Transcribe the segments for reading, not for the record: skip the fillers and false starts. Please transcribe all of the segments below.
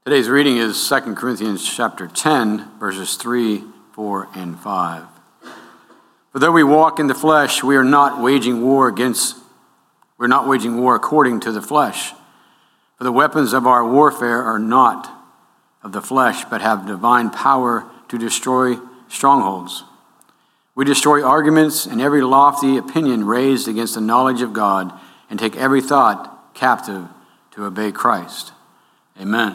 Today's reading is 2 Corinthians chapter 10, verses 3, 4, and 5. For though we walk in the flesh, we are not waging war according to the flesh. For the weapons of our warfare are not of the flesh, but have divine power to destroy strongholds. We destroy arguments and every lofty opinion raised against the knowledge of God, and take every thought captive to obey Christ. Amen.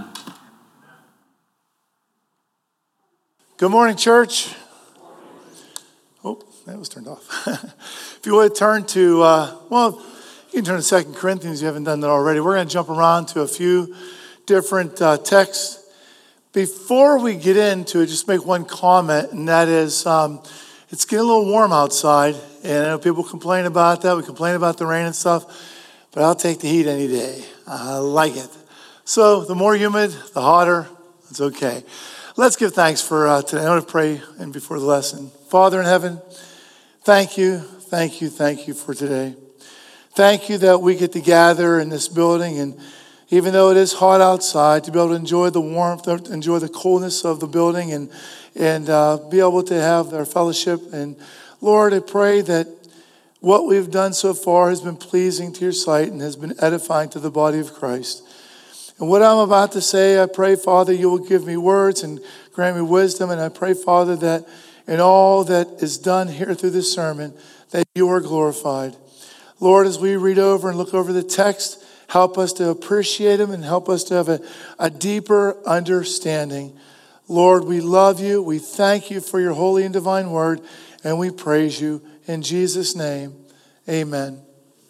Good morning, church. Oh, that was turned off. If you would turn to, you can turn to 2 Corinthians if you haven't done that already. We're going to jump around to a few different texts. Before we get into it, just make one comment, and that is it's getting a little warm outside, and I know people complain about that. We complain about the rain and stuff, but I'll take the heat any day. I like it. So the more humid, the hotter, it's okay. Let's give thanks for today. I want to pray and before the lesson. Father in heaven, thank you for today. Thank you that we get to gather in this building, and even though it is hot outside, to be able to enjoy the warmth, enjoy the coolness of the building, and be able to have our fellowship. And Lord, I pray that what we've done so far has been pleasing to your sight and has been edifying to the body of Christ. And what I'm about to say, I pray, Father, you will give me words and grant me wisdom. And I pray, Father, that in all that is done here through this sermon, that you are glorified. Lord, as we read over and look over the text, help us to appreciate them and help us to have a deeper understanding. Lord, we love you. We thank you for your holy and divine word, and we praise you. In Jesus' name, amen.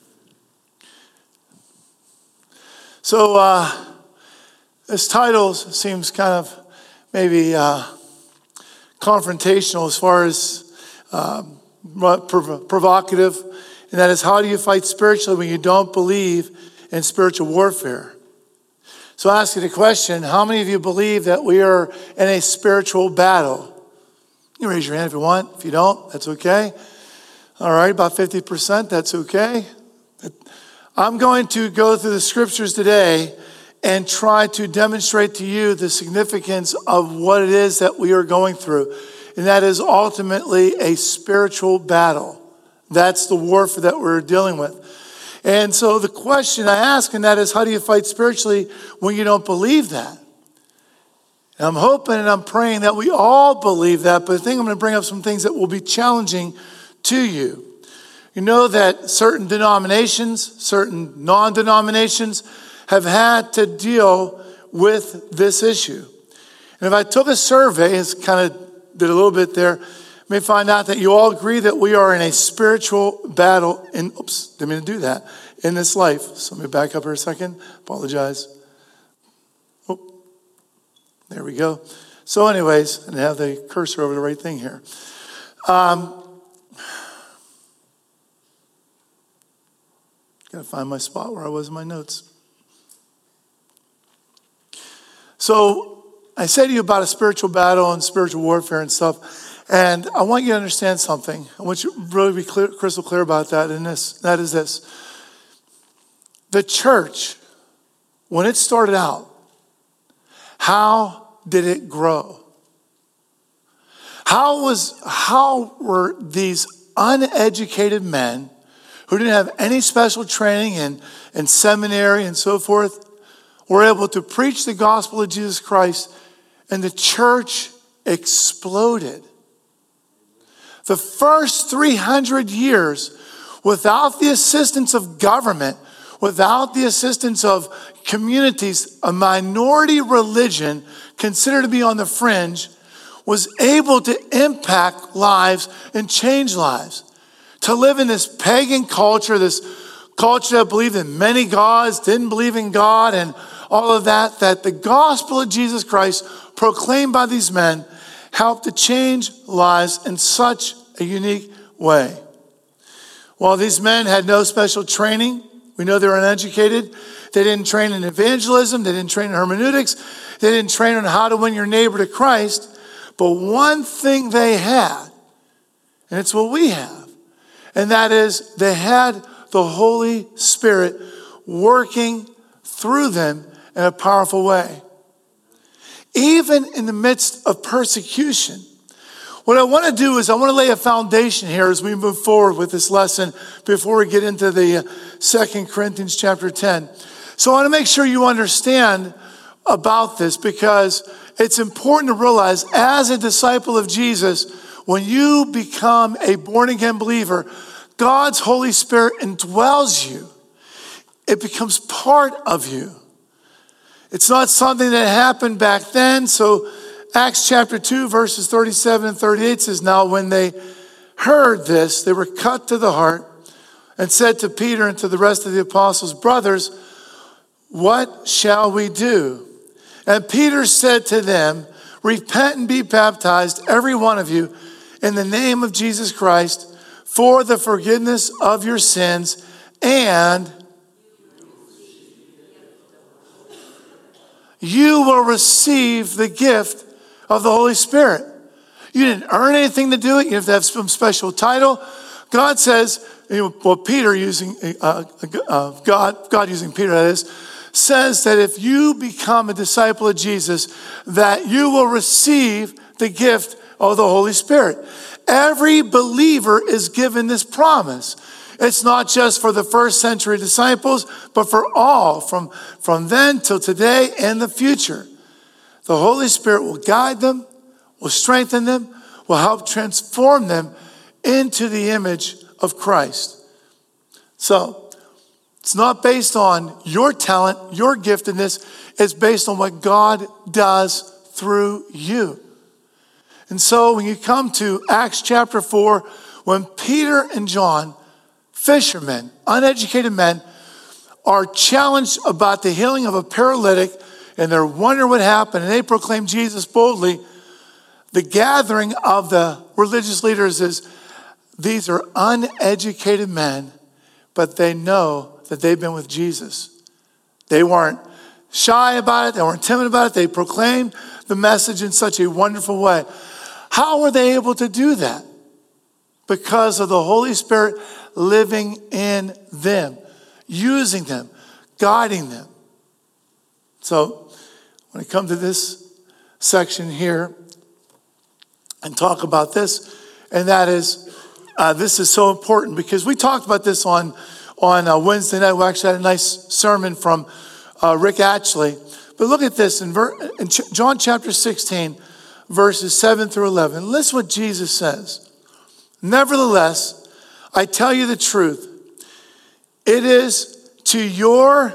So, this title seems kind of maybe confrontational as far as provocative, and that is, how do you fight spiritually when you don't believe in spiritual warfare? So I ask you the question, how many of you believe that we are in a spiritual battle? You can raise your hand if you want. If you don't, that's okay. All right, about 50%, that's okay. I'm going to go through the scriptures today and try to demonstrate to you the significance of what it is that we are going through. And that is ultimately a spiritual battle. That's the warfare that we're dealing with. And so the question I ask, and that is, how do you fight spiritually when you don't believe that? And I'm hoping and I'm praying that we all believe that, but I think I'm going to bring up some things that will be challenging to you. You know that certain denominations, certain non-denominations have had to deal with this issue. And if I took a survey, it's kind of did a little bit there, may find out that you all agree that we are in a spiritual battle in, didn't mean to do that, in this life. So let me back up here a second. Apologize. Oh, there we go. So anyways, and have the cursor over the right thing here. Got to find my spot where I was in my notes. So I say to you about a spiritual battle and spiritual warfare and stuff, and I want you to understand something. I want you to really be crystal clear about that. And that is this: the church, when it started out, how did it grow? How were these uneducated men who didn't have any special training in seminary and so forth, were able to preach the gospel of Jesus Christ, and the church exploded? The first 300 years, without the assistance of government, without the assistance of communities, a minority religion considered to be on the fringe was able to impact lives and change lives. To live in this pagan culture, this culture that believed in many gods, didn't believe in God, and all of that the gospel of Jesus Christ proclaimed by these men helped to change lives in such a unique way. While these men had no special training, we know they were uneducated. They didn't train in evangelism. They didn't train in hermeneutics. They didn't train on how to win your neighbor to Christ. But one thing they had, and it's what we have, and that is they had the Holy Spirit working through them in a powerful way. even in the midst of persecution. What I want to do is I want to lay a foundation here as we move forward with this lesson before we get into the 2 Corinthians chapter 10. So I want to make sure you understand about this, because it's important to realize as a disciple of Jesus, when you become a born-again believer, God's Holy Spirit indwells you. It becomes part of you. It's not something that happened back then. So Acts chapter 2, verses 37 and 38 says, now when they heard this, they were cut to the heart and said to Peter and to the rest of the apostles, brothers, what shall we do? And Peter said to them, repent and be baptized, every one of you, in the name of Jesus Christ, for the forgiveness of your sins, and you will receive the gift of the Holy Spirit. You didn't earn anything to do it. You have to have some special title. God says, Peter using God using Peter, that is, says that if you become a disciple of Jesus, that you will receive the gift of the Holy Spirit. Every believer is given this promise. It's not just for the first century disciples, but for all from then till today and the future. The Holy Spirit will guide them, will strengthen them, will help transform them into the image of Christ. So, it's not based on your talent, your giftedness. It's based on what God does through you. And so when you come to Acts chapter 4, when Peter and John, fishermen, uneducated men, are challenged about the healing of a paralytic, and they're wondering what happened, and they proclaim Jesus boldly, the gathering of the religious leaders is, these are uneducated men, but they know that they've been with Jesus. They weren't shy about it. They weren't timid about it. They proclaimed the message in such a wonderful way. How were they able to do that? Because of the Holy Spirit living in them, using them, guiding them. So when I come to this section here and talk about this, and that is, this is so important because we talked about this on Wednesday night. We actually had a nice sermon from Rick Ashley. But look at this in John chapter 16, verses 7 through 11. Listen what Jesus says. Nevertheless, I tell you the truth. It is to your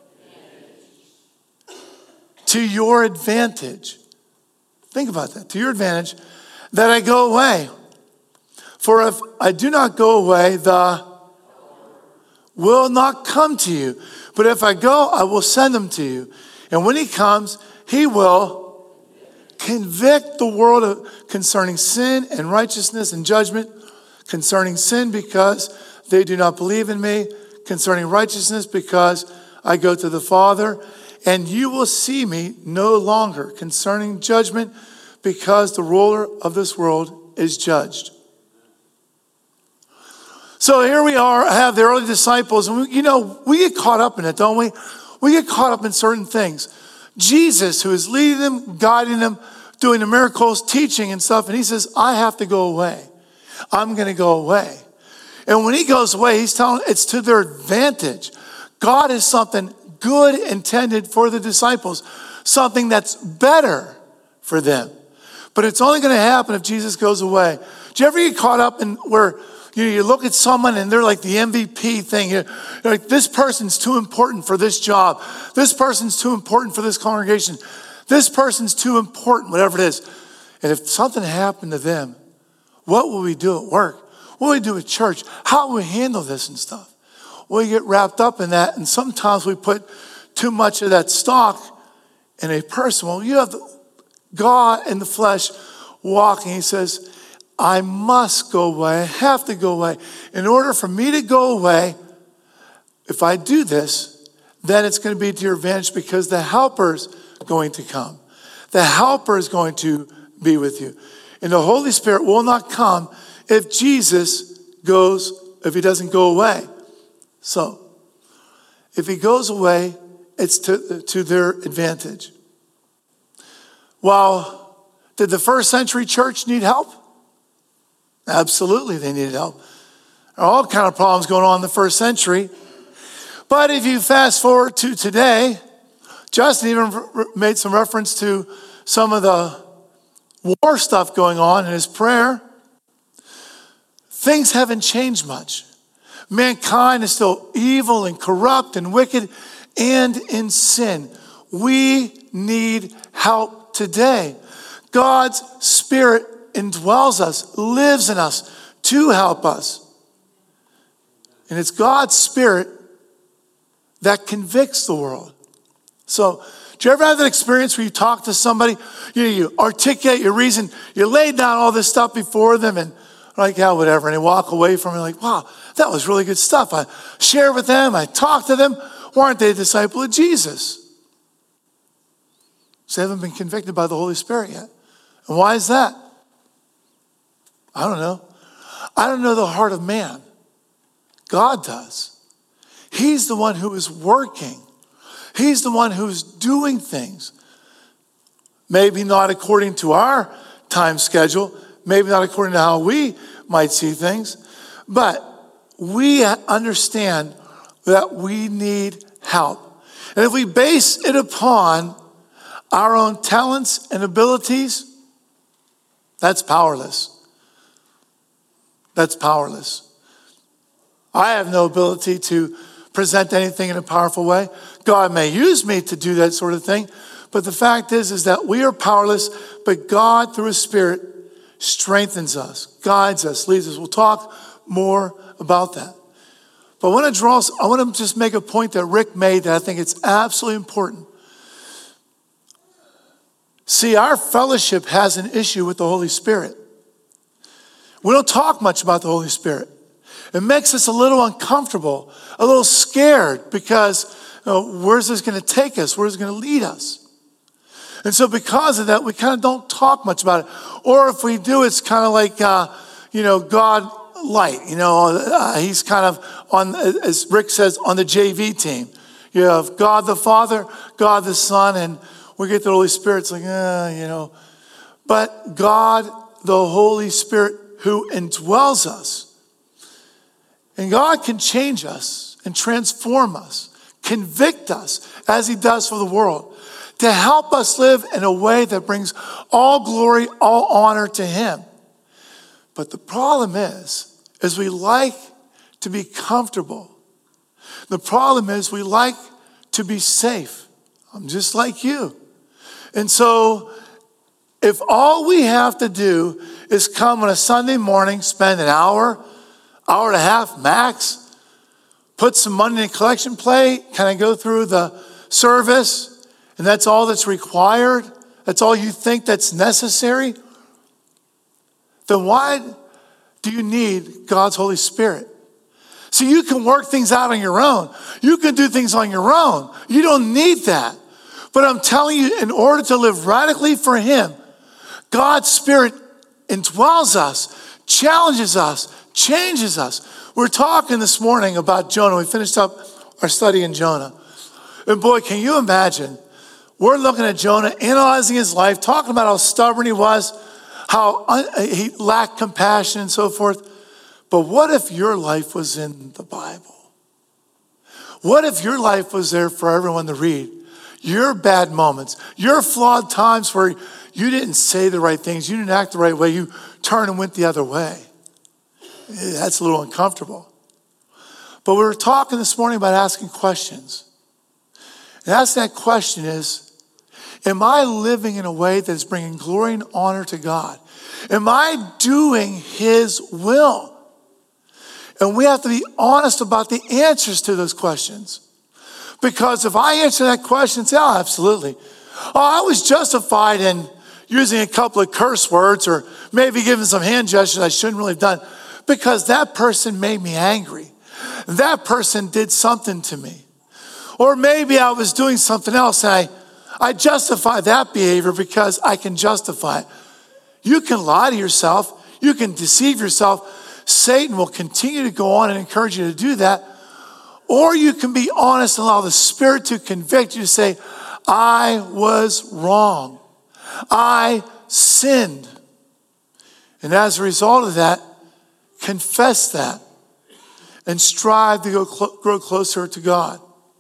advantage. Think about that. To your advantage that I go away. For if I do not go away, the will not come to you. But if I go, I will send him to you. And when he comes, he will convict the world concerning sin and righteousness and judgment. Concerning sin, because they do not believe in me. Concerning righteousness, because I go to the Father. And you will see me no longer. Concerning judgment, because the ruler of this world is judged. So here we are, I have the early disciples, and we get caught up in it, don't we? We get caught up in certain things. Jesus, who is leading them, guiding them, doing the miracles, teaching and stuff, and he says, I have to go away. I'm going to go away. And when he goes away, he's telling it's to their advantage. God has something good intended for the disciples, something that's better for them. But it's only going to happen if Jesus goes away. Do you ever get caught up in where you look at someone and they're like the MVP thing. You're like, this person's too important for this job. This person's too important for this congregation. This person's too important, whatever it is. And if something happened to them, what will we do at work? What will we do at church? How will we handle this and stuff? We get wrapped up in that, and sometimes we put too much of that stock in a person. Well, you have God in the flesh walking. He says, I must go away. I have to go away. In order for me to go away, if I do this, then it's going to be to your advantage because the helper's going to come. The helper is going to be with you. And the Holy Spirit will not come if if he doesn't go away. So, if he goes away, it's to their advantage. Well, did the first century church need help? Absolutely, they needed help. There are all kind of problems going on in the first century. But if you fast forward to today, Justin even made some reference to some of the war stuff going on in his prayer. Things haven't changed much. Mankind is still evil and corrupt and wicked and in sin. We need help today. God's Spirit indwells us, lives in us to help us. And it's God's Spirit that convicts the world. So, do you ever have that experience where you talk to somebody, you articulate your reason, you lay down all this stuff before them and like, yeah, whatever, and they walk away from it like, wow, that was really good stuff. I share with them, I talk to them. Why aren't they a disciple of Jesus? So they haven't been convicted by the Holy Spirit yet. And why is that? I don't know. I don't know the heart of man. God does. He's the one who is working. He's the one who's doing things. Maybe not according to our time schedule, maybe not according to how we might see things, but we understand that we need help. And if we base it upon our own talents and abilities, that's powerless. That's powerless. I have no ability to present anything in a powerful way. God may use me to do that sort of thing, but the fact is that we are powerless, but God, through His Spirit, strengthens us, guides us, leads us. We'll talk more about that. But I want to just make a point that Rick made that I think it's absolutely important. See, our fellowship has an issue with the Holy Spirit. We don't talk much about the Holy Spirit. It makes us a little uncomfortable, a little scared because where's this going to take us? Where's it going to lead us? And so because of that, we kind of don't talk much about it. Or if we do, it's kind of like, God light. He's kind of on, as Rick says, on the JV team. You have God the Father, God the Son, and we get the Holy Spirit. It's like, But God, the Holy Spirit who indwells us, and God can change us and transform us, convict us as He does for the world, to help us live in a way that brings all glory, all honor to Him. But the problem is we like to be comfortable. The problem is we like to be safe. I'm just like you. And so if all we have to do is come on a Sunday morning, spend an hour and a half max, put some money in a collection plate, kind of go through the service, and that's all that's required, that's all you think that's necessary, then why do you need God's Holy Spirit? So you can work things out on your own. You can do things on your own. You don't need that. But I'm telling you, in order to live radically for Him, God's Spirit indwells us, challenges us, changes us. We're talking this morning about Jonah. We finished up our study in Jonah. And boy, can you imagine? We're looking at Jonah, analyzing his life, talking about how stubborn he was, how he lacked compassion and so forth. But what if your life was in the Bible? What if your life was there for everyone to read? Your bad moments, your flawed times where you didn't say the right things, you didn't act the right way, you turned and went the other way. That's a little uncomfortable. But we were talking this morning about asking questions. And asking that question is, am I living in a way that is bringing glory and honor to God? Am I doing His will? And we have to be honest about the answers to those questions. Because if I answer that question and say, oh, absolutely. Oh, I was justified in using a couple of curse words or maybe giving some hand gestures I shouldn't really have done because that person made me angry. That person did something to me. Or maybe I was doing something else and I justify that behavior because I can justify it. You can lie to yourself. You can deceive yourself. Satan will continue to go on and encourage you to do that. Or you can be honest and allow the Spirit to convict you to say, I was wrong. I sinned. And as a result of that, confess that and strive to grow closer to God.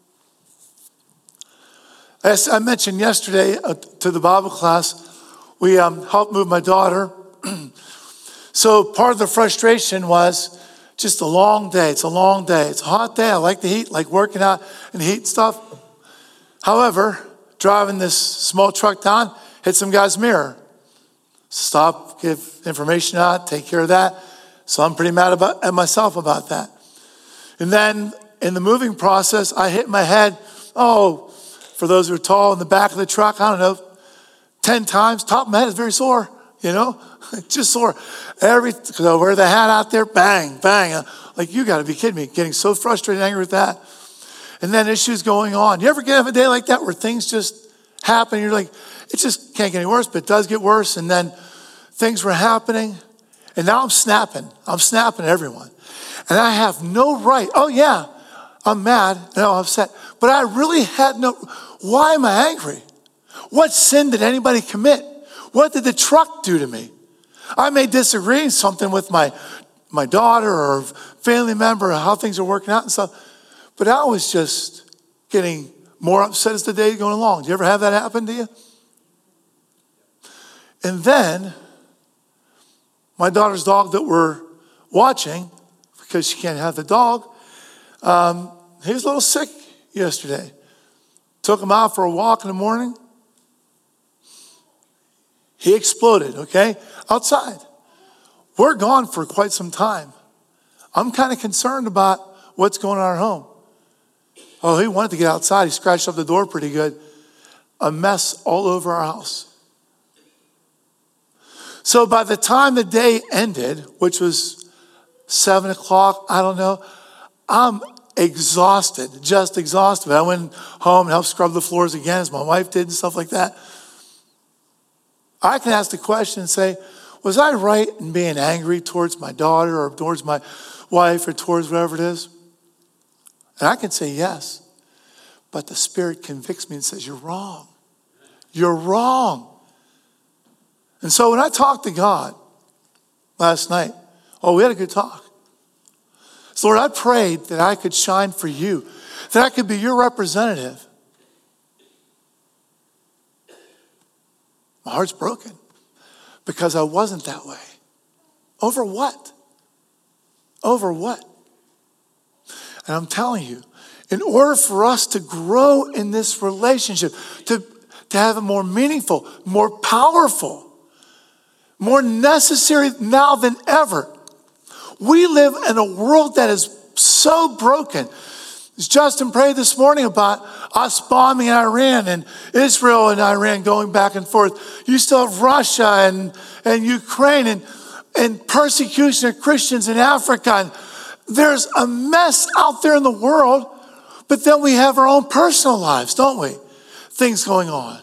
As I mentioned yesterday to the Bible class, we helped move my daughter. So part of the frustration was just a long day. It's a long day. It's a hot day. I like the heat, like working out in the heat and stuff. However, driving this small truck down, hit some guy's mirror. Stop, give information out, take care of that. So I'm pretty mad at myself about that. And then in the moving process, I hit my head, for those who are tall, in the back of the truck, 10 times. Top of my head is very sore, just sore. Because I wear the hat out there, bang, bang. Like, you got to be kidding me. Getting so frustrated and angry with that. And then issues going on. You ever have a day like that where things just happen? You're like, it just can't get any worse, but it does get worse. And then things were happening. And now I'm snapping. I'm snapping at everyone. And I have no right. Oh, yeah, I'm mad and I'm upset. But I really had why am I angry? What sin did anybody commit? What did the truck do to me? I may disagree something with my daughter or family member, how things are working out and stuff. But I was just getting more upset as the day going along. Do you ever have that happen to you? And then my daughter's dog that we're watching, because she can't have the dog, he was a little sick yesterday. Took him out for a walk in the morning. He exploded, outside. We're gone for quite some time. I'm kind of concerned about what's going on at home. Oh, he wanted to get outside. He scratched up the door pretty good. A mess all over our house. So by the time the day ended, which was 7 o'clock, I don't know, I'm exhausted, just exhausted. I went home and helped scrub the floors again, as my wife did and stuff like that. I can ask the question and say, was I right in being angry towards my daughter or towards my wife or towards whatever it is? And I can say yes. But the Spirit convicts me and says, you're wrong. You're wrong. And so when I talked to God last night, we had a good talk. So Lord, I prayed that I could shine for you, that I could be your representative. My heart's broken because I wasn't that way. Over what? Over what? And I'm telling you, in order for us to grow in this relationship, to have a more meaningful, more powerful, more necessary now than ever, we live in a world that is so broken. As Justin prayed this morning about us bombing Iran and Israel and Iran going back and forth. You still have Russia and Ukraine and persecution of Christians in Africa. And there's a mess out there in the world, but then we have our own personal lives, don't we? Things going on.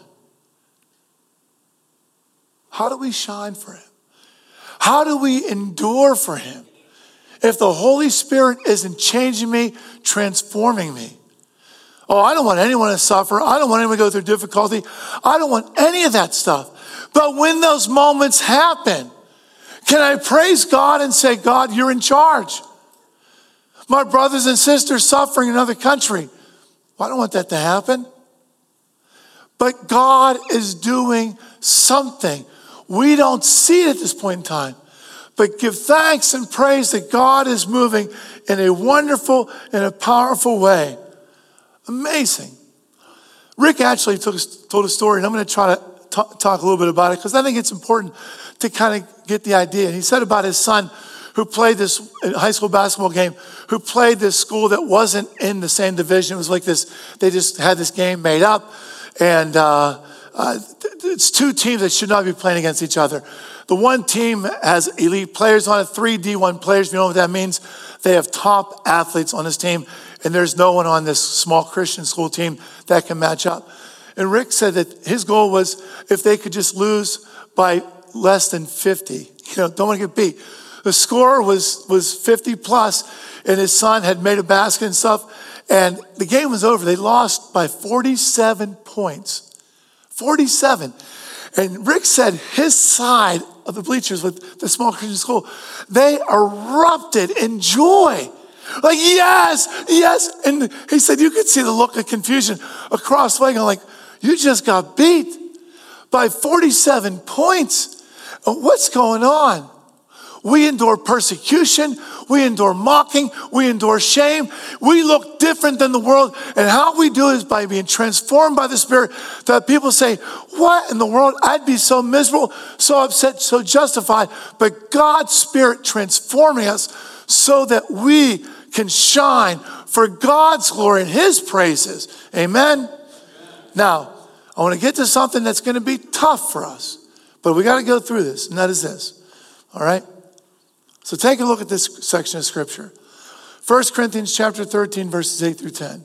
How do we shine for him? How do we endure for him? If the Holy Spirit isn't changing me, transforming me. I don't want anyone to suffer. I don't want anyone to go through difficulty. I don't want any of that stuff. But when those moments happen, can I praise God and say, God, you're in charge? My brothers and sisters suffering in another country. I don't want that to happen. But God is doing something. We don't see it at this point in time. But give thanks and praise that God is moving in a wonderful and a powerful way. Amazing. Rick actually told a story, and I'm going to try to talk a little bit about it because I think it's important to kind of get the idea. And he said about his son who played this high school basketball game, who played this school that wasn't in the same division. It was like this, they just had this game made up. And it's two teams that should not be playing against each other. The one team has elite players on it, 3 D1 players. If you know what that means? They have top athletes on this team, and there's no one on this small Christian school team that can match up. And Rick said that his goal was if they could just lose by less than 50. Don't want to get beat. The score was 50 plus, and his son had made a basket and stuff, and the game was over. They lost by 47 points. 47. And Rick said his side of the bleachers with the small Christian school, they erupted in joy. Like, yes, yes. And he said, you could see the look of confusion across the way. I'm like, you just got beat by 47 points. What's going on? We endure persecution. We endure mocking. We endure shame. We look different than the world. And how we do it is by being transformed by the Spirit, that people say, what in the world? I'd be so miserable, so upset, so justified. But God's Spirit transforming us so that we can shine for God's glory and His praises. Amen? Now, I want to get to something that's going to be tough for us. But we got to go through this, and that is this. All right? So take a look at this section of Scripture. 1 Corinthians chapter 13, verses 8 through 10.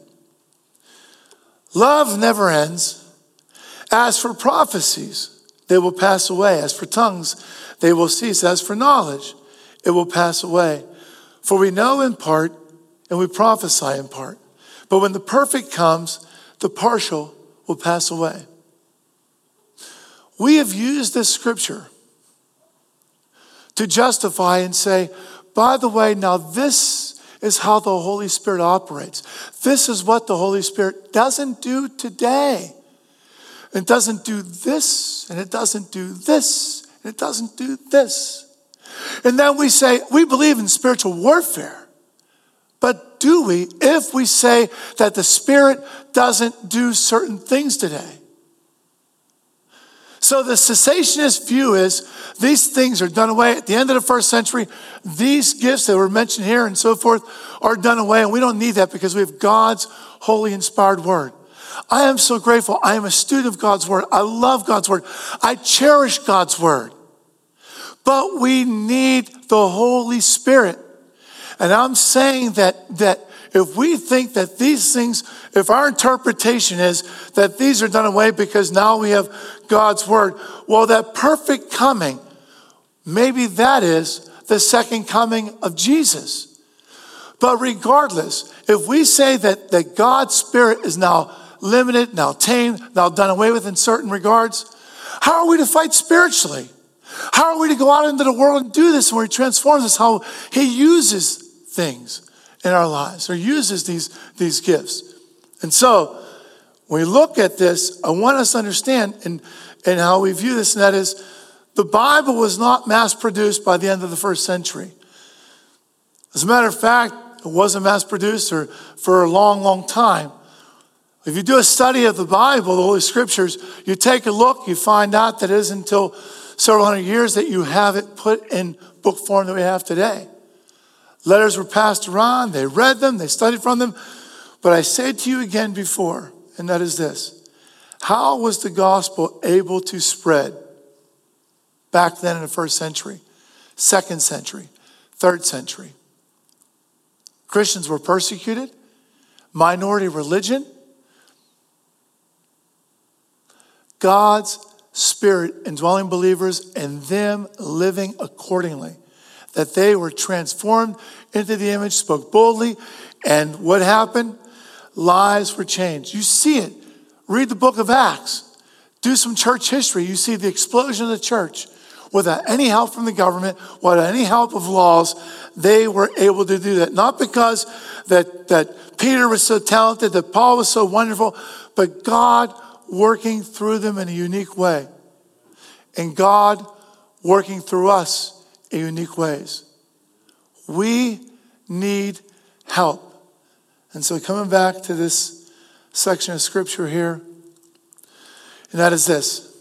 Love never ends. As for prophecies, they will pass away. As for tongues, they will cease. As for knowledge, it will pass away. For we know in part, and we prophesy in part. But when the perfect comes, the partial will pass away. We have used this scripture to justify and say, by the way, now this is how the Holy Spirit operates. This is what the Holy Spirit doesn't do today. It doesn't do this, and it doesn't do this, and it doesn't do this. And then we say, we believe in spiritual warfare. But do we if we say that the Spirit doesn't do certain things today? So the cessationist view is these things are done away. At the end of the first century, these gifts that were mentioned here and so forth are done away. And we don't need that because we have God's holy inspired word. I am so grateful. I am a student of God's word. I love God's word. I cherish God's word. But we need the Holy Spirit. And I'm saying that if we think that these things, if our interpretation is that these are done away because now we have God's word, well, that perfect coming, maybe that is the second coming of Jesus. But regardless, if we say that God's Spirit is now limited, now tamed, now done away with in certain regards, how are we to fight spiritually? How are we to go out into the world and do this when He transforms us? How He uses things in our lives or uses these gifts. And so when we look at this, I want us to understand and how we view this, and that is the Bible was not mass produced by the end of the first century. As a matter of fact, it wasn't mass produced for a long, long time. If you do a study of the Bible, the Holy Scriptures, you take a look, you find out that it isn't until several hundred years that you have it put in book form that we have today. Letters were passed around, they read them, they studied from them. But I said to you again before, and that is this: how was the gospel able to spread back then in the first century, second century, third century? Christians were persecuted, minority religion. God's Spirit indwelling believers and them living accordingly. That they were transformed into the image, spoke boldly, and what happened? Lives were changed. You see it. Read the book of Acts. Do some church history. You see the explosion of the church. Without any help from the government, without any help of laws, they were able to do that. Not because that Peter was so talented, that Paul was so wonderful, but God working through them in a unique way. And God working through us in unique ways. We need help. And so coming back to this section of scripture here, and that is this: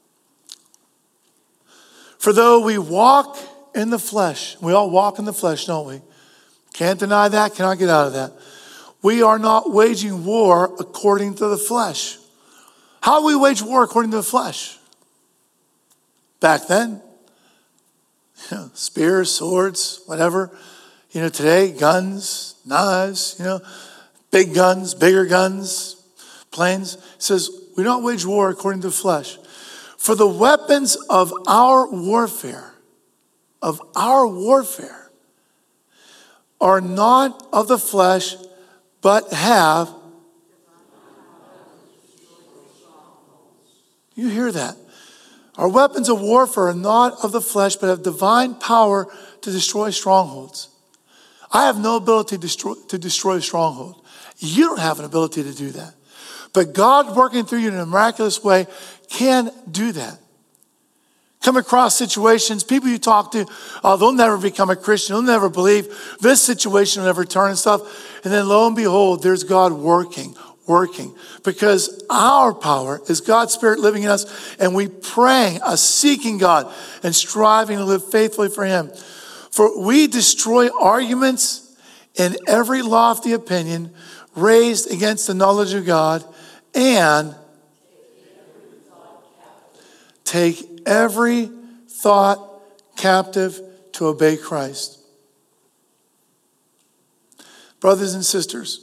for though we walk in the flesh, we all walk in the flesh, don't we? Can't deny that, cannot get out of that. We are not waging war according to the flesh. How do we wage war according to the flesh? Back then, spears, swords, whatever. Today, guns, knives, big guns, bigger guns, planes. It says, we don't wage war according to the flesh. For the weapons of our warfare, are not of the flesh, but have. You hear that? Our weapons of warfare are not of the flesh, but have divine power to destroy strongholds. I have no ability to destroy a stronghold. You don't have an ability to do that. But God working through you in a miraculous way can do that. Come across situations, people you talk to, they'll never become a Christian, they'll never believe, this situation will never turn and stuff. And then lo and behold, there's God working. Because our power is God's Spirit living in us, and we praying, seeking God, and striving to live faithfully for Him. For we destroy arguments and every lofty opinion raised against the knowledge of God, and take every thought captive to obey Christ. Brothers and sisters,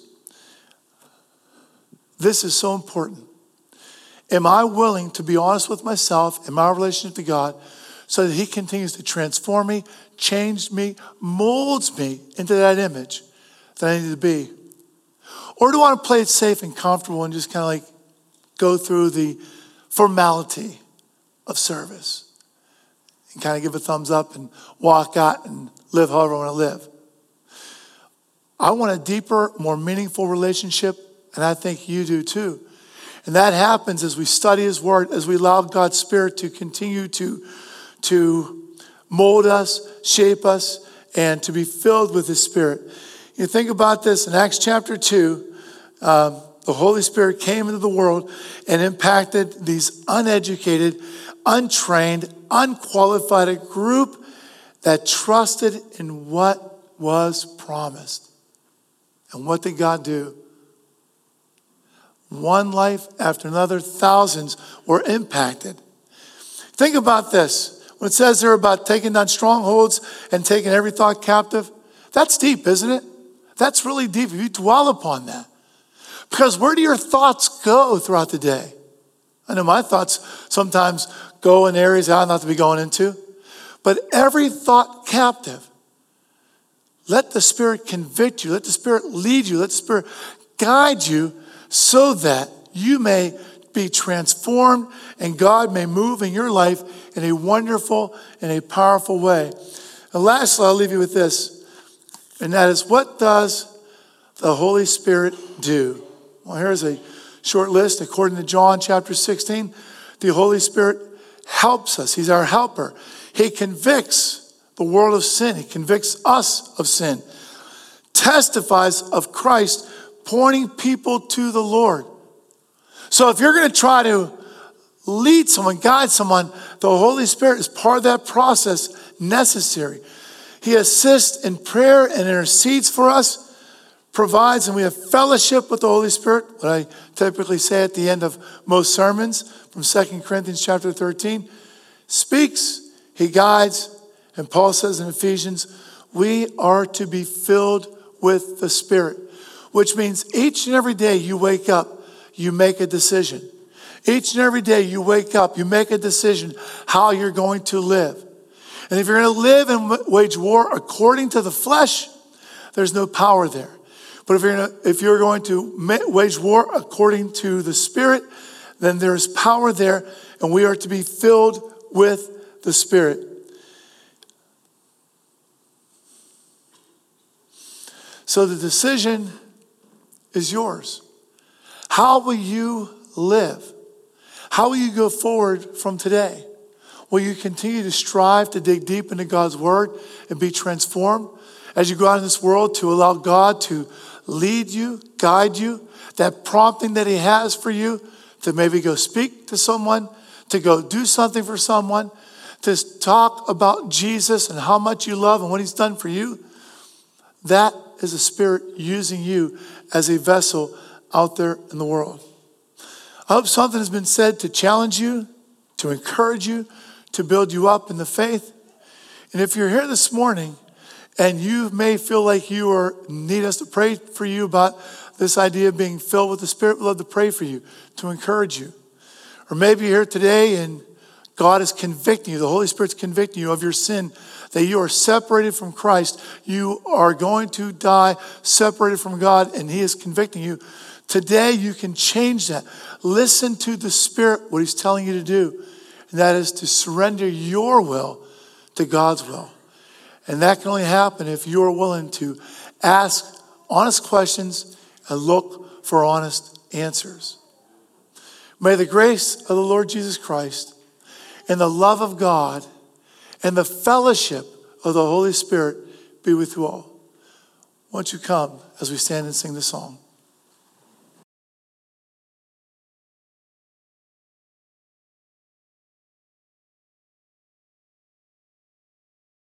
this is so important. Am I willing to be honest with myself in my relationship to God so that He continues to transform me, change me, molds me into that image that I need to be? Or do I want to play it safe and comfortable and just kind of like go through the formality of service and kind of give a thumbs up and walk out and live however I want to live? I want a deeper, more meaningful relationship, and I think you do too. And that happens as we study His Word, as we allow God's Spirit to continue to mold us, shape us, and to be filled with His Spirit. You think about this in Acts chapter 2, the Holy Spirit came into the world and impacted these uneducated, untrained, unqualified group that trusted in what was promised. And what did God do? One life after another, thousands were impacted. Think about this. When it says there about taking down strongholds and taking every thought captive, that's deep, isn't it? That's really deep if you dwell upon that. Because where do your thoughts go throughout the day? I know my thoughts sometimes go in areas I ought not to be going into. But every thought captive, let the Spirit convict you. Let the Spirit lead you. Let the Spirit guide you so that you may be transformed and God may move in your life in a wonderful and a powerful way. And lastly, I'll leave you with this. And that is, what does the Holy Spirit do? Well, here's a short list. According to John chapter 16, the Holy Spirit helps us. He's our helper. He convicts the world of sin. He convicts us of sin. Testifies of Christ, pointing people to the Lord. So if you're going to try to lead someone, guide someone, the Holy Spirit is part of that process necessary. He assists in prayer and intercedes for us, provides, and we have fellowship with the Holy Spirit. What I typically say at the end of most sermons from 2 Corinthians chapter 13. Speaks, He guides, and Paul says in Ephesians, we are to be filled with the Spirit. Which means each and every day you wake up, you make a decision. Each and every day you wake up, you make a decision how you're going to live. And if you're going to live and wage war according to the flesh, there's no power there. But if you're going to wage war according to the Spirit, then there's power there, and we are to be filled with the Spirit. So the decision is yours. How will you live? How will you go forward from today? Will you continue to strive to dig deep into God's Word and be transformed as you go out in this world, to allow God to lead you, guide you, that prompting that He has for you to maybe go speak to someone, to go do something for someone, to talk about Jesus and how much you love and what He's done for you? That is the Spirit using you as a vessel out there in the world. I hope something has been said to challenge you, to encourage you, to build you up in the faith. And if you're here this morning and you may feel like you need us to pray for you about this idea of being filled with the Spirit, we'd love to pray for you, to encourage you. Or maybe you're here today and God is convicting you, the Holy Spirit's convicting you of your sin, that you are separated from Christ. You are going to die separated from God, and He is convicting you. Today you can change that. Listen to the Spirit, what He's telling you to do. and that is to surrender your will to God's will. And that can only happen if you're willing to ask honest questions and look for honest answers. May the grace of the Lord Jesus Christ and the love of God and the fellowship of the Holy Spirit be with you all. Won't you come as we stand and sing the song?